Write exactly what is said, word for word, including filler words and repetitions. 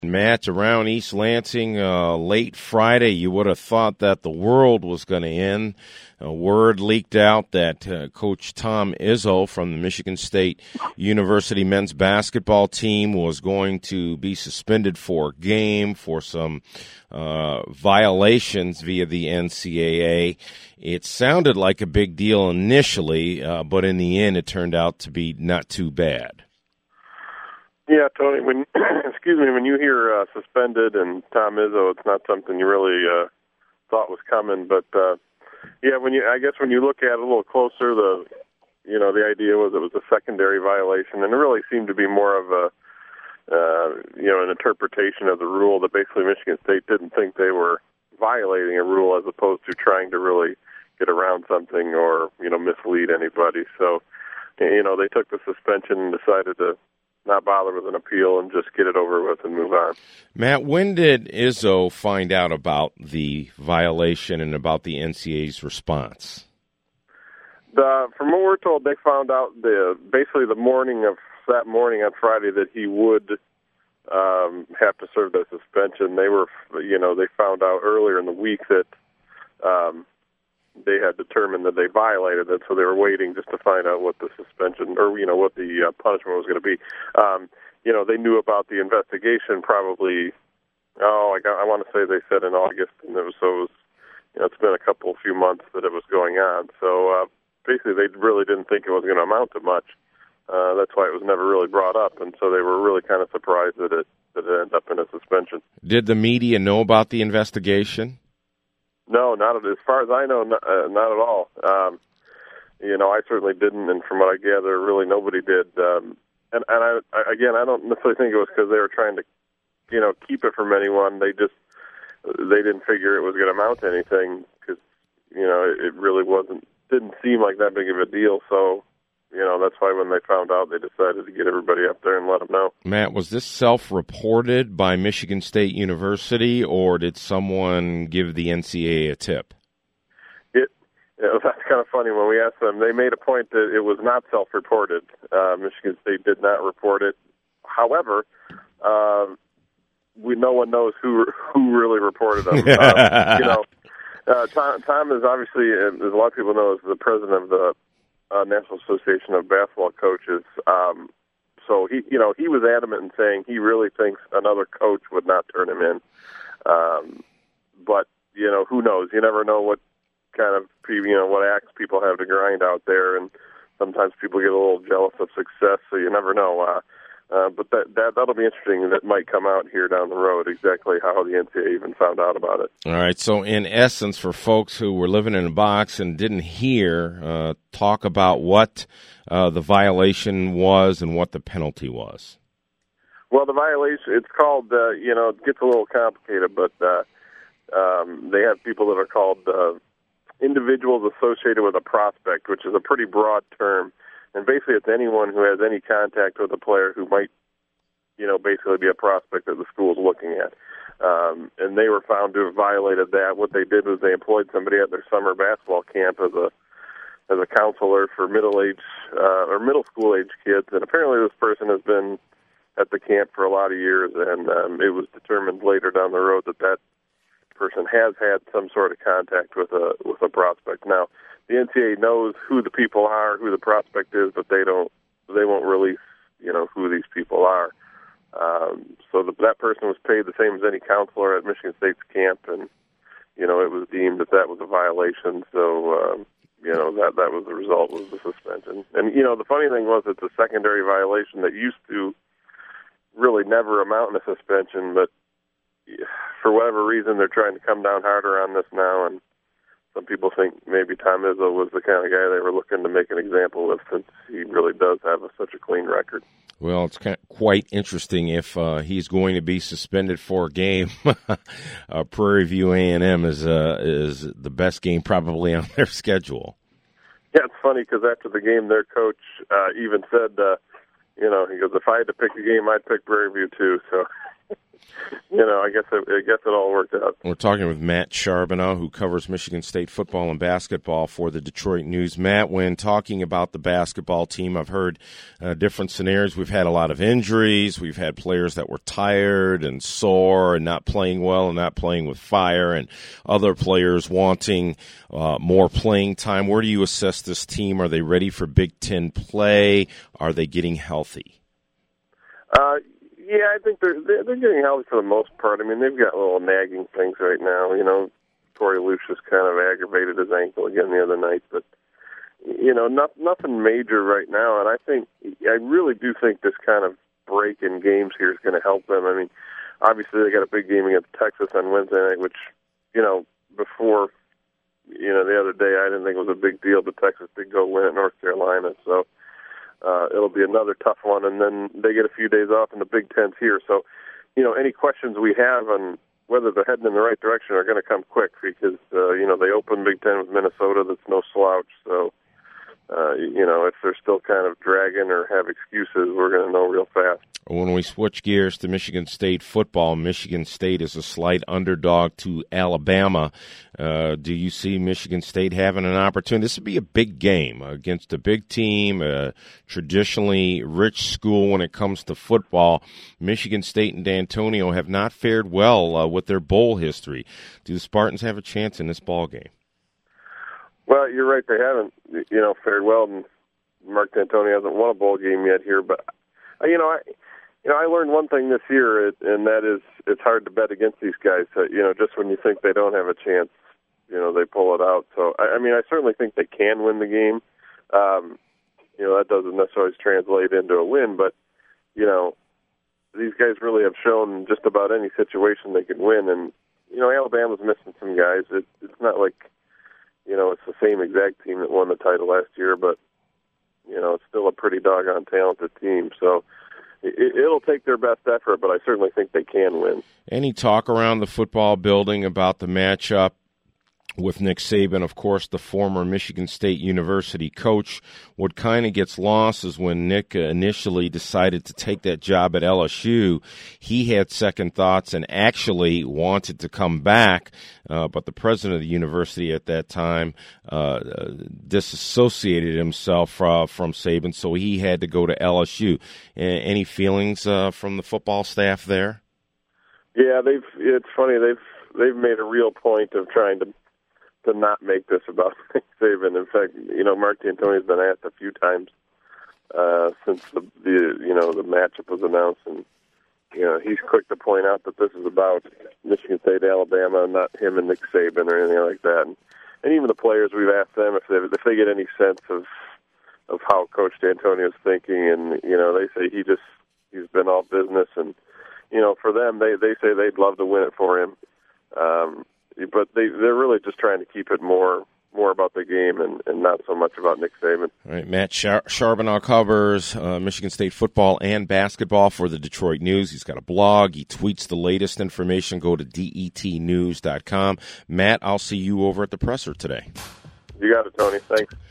Match around East Lansing uh, late Friday. You would have thought that the world was going to end. A word leaked out that uh, Coach Tom Izzo from the Michigan State University men's basketball team was going to be suspended for a game for some uh, violations via the N C double A. It sounded like a big deal initially, uh, but in the end it turned out to be not too bad. Yeah, Tony, when excuse me, when you hear uh, suspended and Tom Izzo, it's not something you really uh, thought was coming. But uh, yeah, when you, I guess when you look at it a little closer, the you know the idea was it was a secondary violation, and it really seemed to be more of a uh, you know an interpretation of the rule that basically Michigan State didn't think they were violating a rule as opposed to trying to really get around something or you know mislead anybody. So you know they took the suspension and decided to not bother with an appeal and just get it over with and move on. Matt, when did Izzo find out about the violation and about the N C double A's response? The, from what we're told, they found out the basically the morning of that morning on Friday that he would um, have to serve the suspension. They were, you know, they found out earlier in the week that um, they had determined that they violated it, so they were waiting just to find out what the suspension or, you know, what the uh, punishment was going to be. Um, you know, they knew about the investigation probably, oh, I, got, I want to say they said in August, and it was, so it was, you know, it's been a couple, few months that it was going on. So uh, basically they really didn't think it was going to amount to much. Uh, that's why it was never really brought up, and so they were really kind of surprised that it, that it ended up in a suspension. Did the media know about the investigation? No, not as far as I know, not, uh, not at all. Um, you know, I certainly didn't, and from what I gather, really nobody did. Um, and and I, I, again, I don't necessarily think it was because they were trying to, you know, keep it from anyone. They just they didn't figure it was going to amount to anything because, you know, it, it really wasn't didn't seem like that big of a deal. So, you know, that's why when they found out, they decided to get everybody up there and let them know. Matt, was this self-reported by Michigan State University, or did someone give the N C double A a tip? It, you know, that's kind of funny. When we asked them, they made a point that it was not self-reported. Uh, Michigan State did not report it. However, uh, we no one knows who who really reported them. um, you know, uh, Tom, Tom is obviously, as a lot of people know, is the president of the Uh, National Association of Basketball Coaches. Um, so he, you know, he was adamant in saying he really thinks another coach would not turn him in. Um, but you know, who knows? You never know what kind of, you know, what acts people have to grind out there, and sometimes people get a little jealous of success. So you never know. Uh, uh, but that that that'll be interesting. That might come out here down the road exactly how the N C double A even found out about it. All right. So in essence, for folks who were living in a box and didn't hear, uh, talk about what uh, the violation was and what the penalty was. Well, the violation, it's called, uh, you know, it gets a little complicated, but uh, um, they have people that are called uh, individuals associated with a prospect, which is a pretty broad term. And basically it's anyone who has any contact with a player who might, you know, basically be a prospect that the school is looking at. Um, and they were found to have violated that. What they did was they employed somebody at their summer basketball camp as a as a counselor for middle-age uh, or middle school-age kids. And apparently this person has been at the camp for a lot of years, and um, it was determined later down the road that that person has had some sort of contact with a with a prospect. Now, the N C double A knows who the people are, who the prospect is, but they don't they won't release, you know, who these people are. Um, so the, that person was paid the same as any counselor at Michigan State's camp, and you know, it was deemed that that was a violation. So um, you know, that that was the result, was the suspension. And you know, the funny thing was it's a secondary violation that used to really never amount in a suspension, but for whatever reason they're trying to come down harder on this now, and some people think maybe Tom Izzo was the kind of guy they were looking to make an example of, since he really does have a, such a clean record. Well, it's kind of quite interesting if uh, he's going to be suspended for a game. uh, Prairie View A and M is uh, is the best game probably on their schedule. Yeah, it's funny because after the game, their coach uh, even said, uh, you know, he goes, if I had to pick a game, I'd pick Prairie View too. So, you know, I guess it, I guess it all worked out. We're talking with Matt Charbonneau, who covers Michigan State football and basketball for the Detroit News. Matt, when talking about the basketball team, I've heard uh, different scenarios. We've had a lot of injuries. We've had players that were tired and sore and not playing well and not playing with fire, and other players wanting uh, more playing time. Where do you assess this team? Are they ready for Big Ten play? Are they getting healthy? Uh Yeah, I think they're they're getting healthy for the most part. I mean, they've got little nagging things right now. You know, Torrey Lucius kind of aggravated his ankle again the other night, but you know, not, nothing major right now. And I think I really do think this kind of break in games here is going to help them. I mean, obviously they got a big game against Texas on Wednesday night, which you know before you know the other day I didn't think it was a big deal, but Texas did go win at North Carolina, so. Uh, it'll be another tough one, and then they get a few days off in the Big Ten's here. So, you know, any questions we have on whether they're heading in the right direction are going to come quick because, uh, you know, they open Big Ten with Minnesota. That's no slouch. So, uh, you know, if they're still kind of dragging or have excuses, we're going to know real fast. When we switch gears to Michigan State football, Michigan State is a slight underdog to Alabama. Uh, do you see Michigan State having an opportunity? This would be a big game against a big team, a traditionally rich school when it comes to football. Michigan State and D'Antonio have not fared well uh, with their bowl history. Do the Spartans have a chance in this ball game? Well, you're right. They haven't, you know, fared well. And Mark D'Antonio hasn't won a bowl game yet here, but you know, I. You know, I learned one thing this year, and that is it's hard to bet against these guys. You know, just when you think they don't have a chance, you know, they pull it out. So, I mean, I certainly think they can win the game. Um, you know, that doesn't necessarily translate into a win, but, you know, these guys really have shown just about any situation they can win. And, you know, Alabama's missing some guys. It, it's not like, you know, it's the same exact team that won the title last year, but, you know, it's still a pretty doggone talented team. So, it'll take their best effort, but I certainly think they can win. Any talk around the football building about the matchup with Nick Saban, of course, the former Michigan State University coach? What kind of gets lost is when Nick initially decided to take that job at L S U, he had second thoughts and actually wanted to come back, uh, but the president of the university at that time uh, disassociated himself uh, from Saban, so he had to go to L S U. Any feelings uh, from the football staff there? Yeah, they've. It's funny. They've they've made a real point of trying to. to not make this about Nick Saban. In fact, you know, Mark D'Antonio's been asked a few times uh, since the, the, you know, the matchup was announced, and, you know, he's quick to point out that this is about Michigan State, Alabama, not him and Nick Saban or anything like that. And, and even the players, we've asked them if they, if they get any sense of of how Coach D'Antonio's thinking, and, you know, they say he just, he's been all business, and, you know, for them, they, they say they'd love to win it for him. Um, But they, they're really just trying to keep it more more about the game and, and not so much about Nick Saban. All right, Matt Char- Charbonneau covers uh, Michigan State football and basketball for the Detroit News. He's got a blog. He tweets the latest information. Go to D E T news dot com. Matt, I'll see you over at the presser today. You got it, Tony. Thanks.